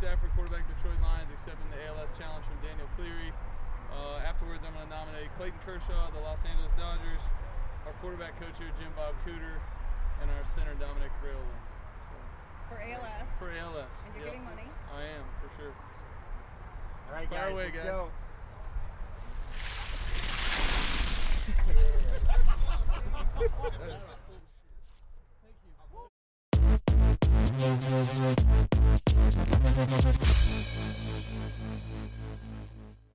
Stafford, quarterback Detroit Lions, accepting the ALS challenge from Daniel Cleary. Afterwards, I'm going to nominate Clayton Kershaw, the Los Angeles Dodgers, our quarterback coach here, Jim Bob Cooter, and our center, Dominic Railway. So, for ALS? For ALS. And you're giving money? I am, for sure. All right, guys, away, let's guys. go.